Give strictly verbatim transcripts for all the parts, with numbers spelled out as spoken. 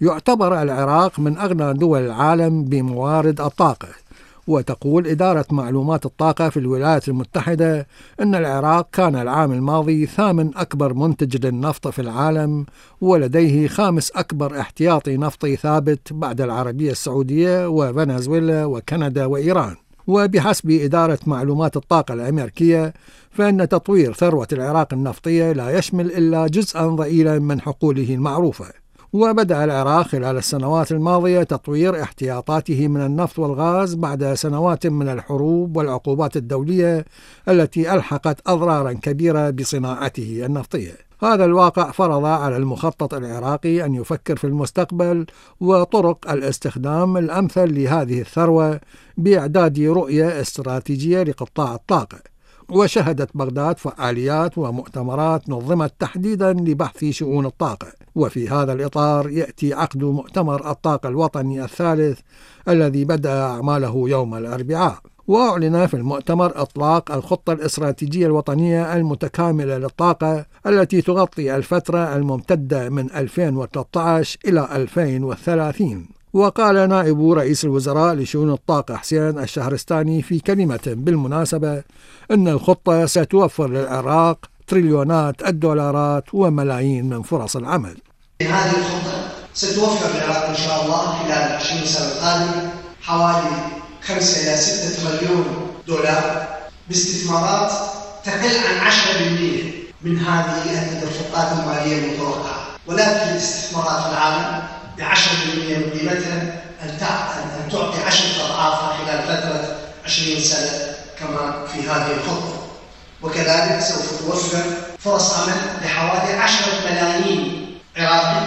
يعتبر العراق من أغنى دول العالم بموارد الطاقة، وتقول إدارة معلومات الطاقة في الولايات المتحدة أن العراق كان العام الماضي ثامن أكبر منتج للنفط في العالم، ولديه خامس أكبر احتياطي نفطي ثابت بعد العربية السعودية وفنزويلا وكندا وإيران. وبحسب إدارة معلومات الطاقة الأمريكية فإن تطوير ثروة العراق النفطية لا يشمل إلا جزءا ضئيلا من حقوله المعروفة. وبدأ العراق خلال السنوات الماضية تطوير احتياطاته من النفط والغاز بعد سنوات من الحروب والعقوبات الدولية التي ألحقت أضرارا كبيرة بصناعته النفطية. هذا الواقع فرض على المخطط العراقي أن يفكر في المستقبل وطرق الاستخدام الأمثل لهذه الثروة بإعداد رؤية استراتيجية لقطاع الطاقة. وشهدت بغداد فعاليات ومؤتمرات نظمت تحديدا لبحث شؤون الطاقة، وفي هذا الإطار يأتي عقد مؤتمر الطاقة الوطني الثالث الذي بدأ أعماله يوم الأربعاء. وأعلن في المؤتمر إطلاق الخطة الاستراتيجية الوطنية المتكاملة للطاقة التي تغطي الفترة الممتدة من ألفين وثلاثة عشر إلى ألفين وثلاثين. وقال نائب رئيس الوزراء لشؤون الطاقة حسين الشهرستاني في كلمة بالمناسبة أن الخطة ستوفر للعراق تريليونات الدولارات وملايين من فرص العمل. هذه الخطة ستوفر للعراق إن شاء الله خلال عشرين سنة القادمة حوالي خمسة إلى ستة مليون دولار باستثمارات تقل عن عشرة بالمئة من هذه التدفقات المالية المتوقعة، ولكن الاستثمارات في العالم بعشرة بالمئة من قيمتها أن تعطي عشرة أضعافها خلال فترة عشرين سنة كما في هذه الخطة. وكذلك سوف توفر فرص عمل لحوالي عشرة ملايين عراقي،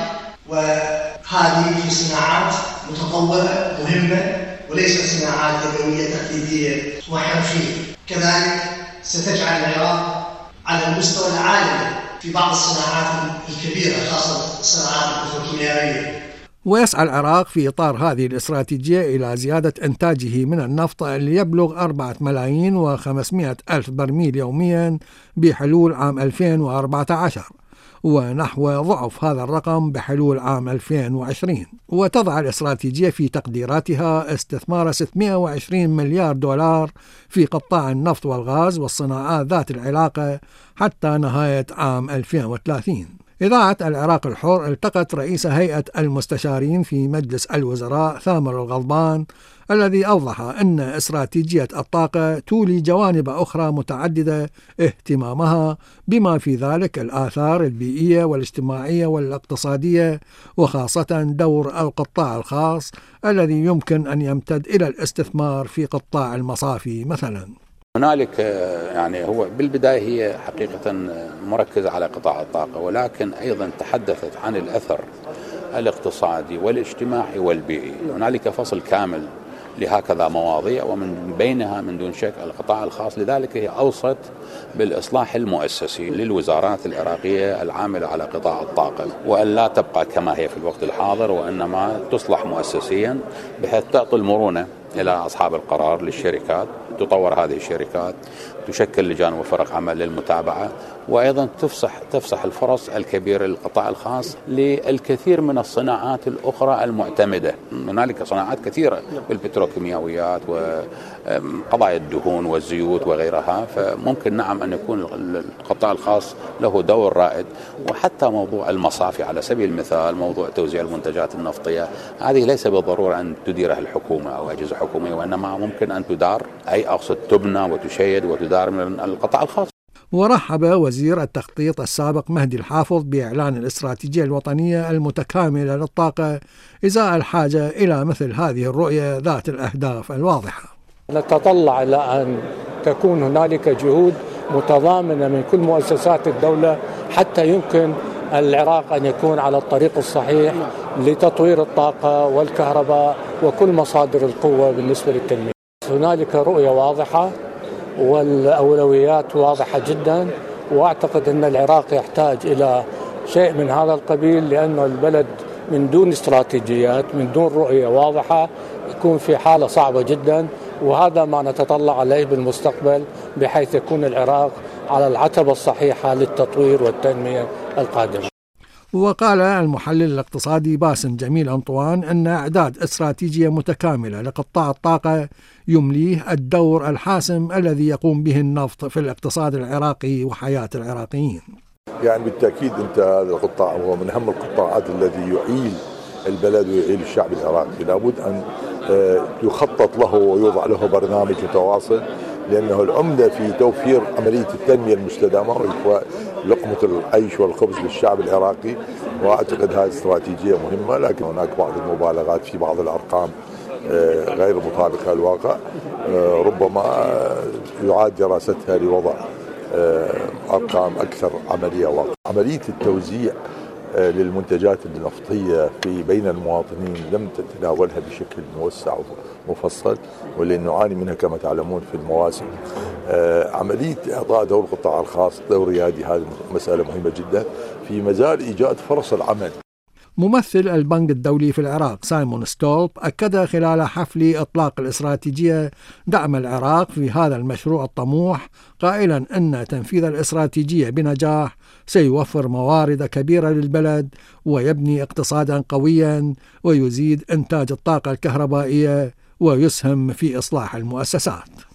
وهذه في صناعات متطورة مهمة وليس صناعات يدوية تقليدية وحرفية. كذلك ستجعل العراق على المستوى العالمي في بعض الصناعات الكبيرة خاصة الصناعات البتروكيماوية. ويسعى العراق في إطار هذه الاستراتيجية إلى زيادة إنتاجه من النفط ليبلغ أربعة ملايين وخمسمائة ألف برميل يوميا بحلول عام ألفين وأربعة عشر، ونحو ضعف هذا الرقم بحلول عام ألفين وعشرين. وتضع الاستراتيجية في تقديراتها استثمار ستمائة وعشرين مليار دولار في قطاع النفط والغاز والصناعات ذات العلاقة حتى نهاية عام ألفين وثلاثين. إذاعة العراق الحر التقت رئيس هيئة المستشارين في مجلس الوزراء ثامر الغضبان الذي أوضح أن استراتيجية الطاقة تولي جوانب أخرى متعددة اهتمامها، بما في ذلك الآثار البيئية والاجتماعية والاقتصادية، وخاصة دور القطاع الخاص الذي يمكن أن يمتد إلى الاستثمار في قطاع المصافي مثلا. هنالك يعني هو بالبداية هي حقيقة مركزة على قطاع الطاقة، ولكن أيضا تحدثت عن الأثر الاقتصادي والاجتماعي والبيئي. هنالك فصل كامل لهكذا مواضيع، ومن بينها من دون شك القطاع الخاص. لذلك هي أوصت بالإصلاح المؤسسي للوزارات العراقية العاملة على قطاع الطاقة، وأن لا تبقى كما هي في الوقت الحاضر، وإنما تصلح مؤسسيا بحيث تعطي المرونة إلى أصحاب القرار للشركات، تطور هذه الشركات، تشكل لجان وفرق عمل للمتابعة، وأيضا تفسح تفسح الفرص الكبيرة للقطاع الخاص للكثير من الصناعات الأخرى المعتمدة. هنالك صناعات كثيرة بالبتروكيماويات وقضايا الدهون والزيوت وغيرها، فممكن نعم أن يكون القطاع الخاص له دور رائد. وحتى موضوع المصافي على سبيل المثال، موضوع توزيع المنتجات النفطية، هذه ليس بالضرورة أن تديرها الحكومة أو أجهزة حكومية، وإنما ممكن أن تدار، أي أقصد تبنى وتشيد وتدار من القطاع الخاص. ورحب وزير التخطيط السابق مهدي الحافظ بإعلان الاستراتيجية الوطنية المتكاملة للطاقة إزاء الحاجة إلى مثل هذه الرؤية ذات الأهداف الواضحة. نتطلع إلى أن تكون هنالك جهود متضامنة من كل مؤسسات الدولة حتى يمكن العراق أن يكون على الطريق الصحيح لتطوير الطاقة والكهرباء وكل مصادر القوة بالنسبة للتنمية. هنالك رؤية واضحة والأولويات واضحة جدا، وأعتقد أن العراق يحتاج إلى شيء من هذا القبيل، لأن البلد من دون استراتيجيات، من دون رؤية واضحة، يكون في حالة صعبة جدا، وهذا ما نتطلع عليه بالمستقبل بحيث يكون العراق على العتبة الصحيحة للتطوير والتنمية القادمة. وقال المحلل الاقتصادي باسم جميل أنطوان أن إعداد استراتيجية متكاملة لقطاع الطاقة يمليه الدور الحاسم الذي يقوم به النفط في الاقتصاد العراقي وحياة العراقيين. يعني بالتأكيد أنت هذا القطاع هو من أهم القطاعات الذي يعيل البلد ويعيل الشعب العراقي، لابد أن يخطط له ويوضع له برنامج متواصل، لأنه العمدة في توفير عملية التنمية المستدامة ولقمة العيش والخبز للشعب العراقي. وأعتقد هذه استراتيجية مهمة، لكن هناك بعض المبالغات في بعض الأرقام غير مطابقة للواقع، ربما يعاد دراستها لوضع أرقام أكثر عملية واقع. عملية التوزيع للمنتجات النفطية في بين المواطنين لم تتناولها بشكل موسع ومفصل، واللي نعاني منها كما تعلمون في المواسم. عملية إعطاء دور القطاع الخاص دور ريادي، هذه مسألة مهمة جدا في مجال إيجاد فرص العمل. ممثل البنك الدولي في العراق سايمون ستولب أكد خلال حفل إطلاق الاستراتيجية دعم العراق في هذا المشروع الطموح، قائلا أن تنفيذ الاستراتيجية بنجاح سيوفر موارد كبيرة للبلد ويبني اقتصادا قويا ويزيد إنتاج الطاقة الكهربائية ويسهم في إصلاح المؤسسات.